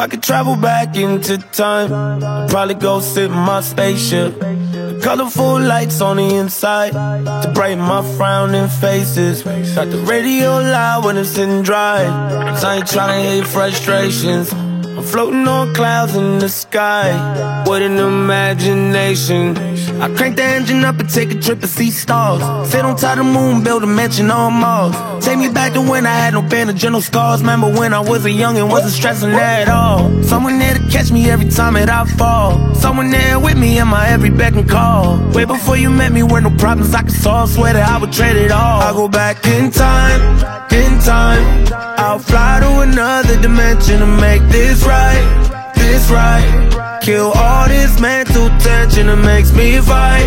I could travel back into time, I'd probably go sit in my spaceship. Colorful lights on the inside to brighten my frowning faces. Got the radio loud when it's sitting dry, 'cause I ain't tryna hear your frustrations. I'm floating on clouds in the sky with an imagination. I crank the engine up and take a trip and see stars. Sit on top of the moon, build a mansion on Mars. Take me back to when I had no pain or gentle scars. Remember when I was a young and wasn't stressing at all. Someone there to catch me every time that I fall. Someone there with me in my every beck and call. Way before you met me, were no problems I could solve. Swear that I would trade it all. I'll go back in time, in time. I'll fly to another dimension to make this right, this right. Kill all this mental tension that makes me fight,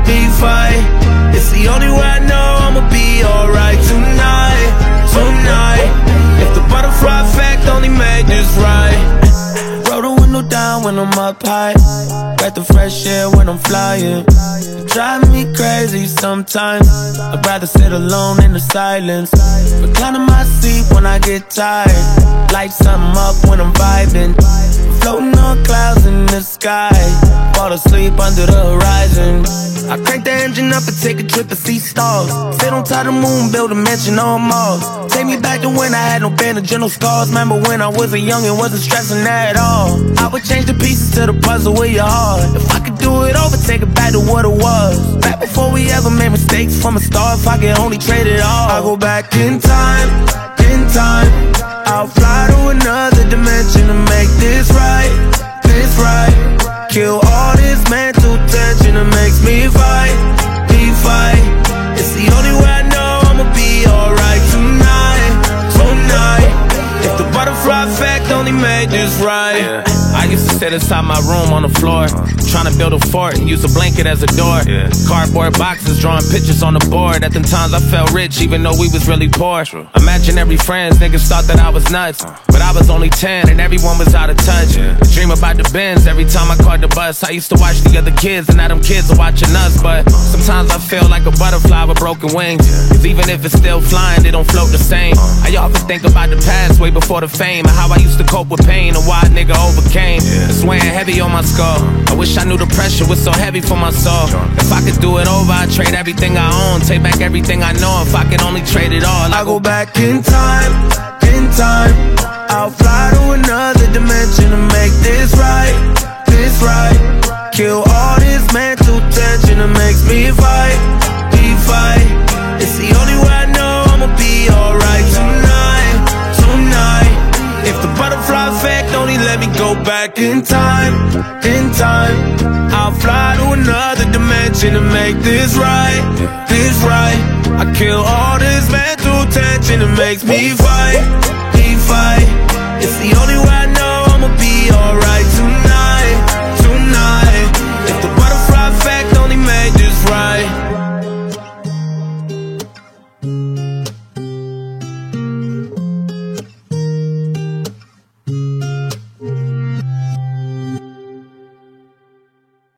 fight. It's the only way I know I'ma be alright tonight, tonight. If the butterfly effect only made this right. Roll the window down when I'm up high, get the fresh air when I'm flying. It drives me crazy sometimes, I'd rather sit alone in the silence. Reclining my seat when I get tired, light something up when I'm vibing. Floating on clouds in the sky, fall asleep under the horizon. I crank the engine up and take a trip and see stars. Sit on top of the moon, build a mansion on Mars. Take me back to when I had no pain or gentle scars. Remember when I was a young and wasn't stressing at all. I would change the pieces to the puzzle with your heart. If I could do it over, take it back to what it was. Back before we ever made mistakes from a start. If I could only trade it all, I'll go back in time, in time. I'll fly to another dimension to make this right, this right. Kill all this mental tension that makes me fight, fight. It's the only way I know I'ma be alright tonight, tonight. If the butterfly effect only made this right. I used to sit inside my room on the floor, trying to build a fort and use a blanket as a door. Cardboard boxes, drawing pictures on the board. At the times I felt rich, even though we was really poor. Imaginary friends, niggas thought that I was nuts, but I was only 10 and everyone was out of touch. Dream about the Benz every time I caught the bus. I used to watch the other kids, and now them kids are watching us. But sometimes I feel like a butterfly with broken wings, 'cause even if it's still flying, they don't float the same. I often think about the past way before the fame, and how I used to cope with pain and why a nigga overcame. It's weighing heavy on my skull. I wish I knew the pressure was so heavy for my soul. If I could do it over, I'd trade everything I own, take back everything I know. If I could only trade it all, I'll go back in time, in time. I'll fly to another dimension to make this right, this right. Kill all this mental tension that makes me fight, fight. It's the only way I know I'ma be alright tonight, tonight. If the butterfly effect only let me go back in time, in time. I'll fly to another dimension to make this right, this right. I kill all this mental tension that makes me fight, fight. It's the only way I know I'ma be alright.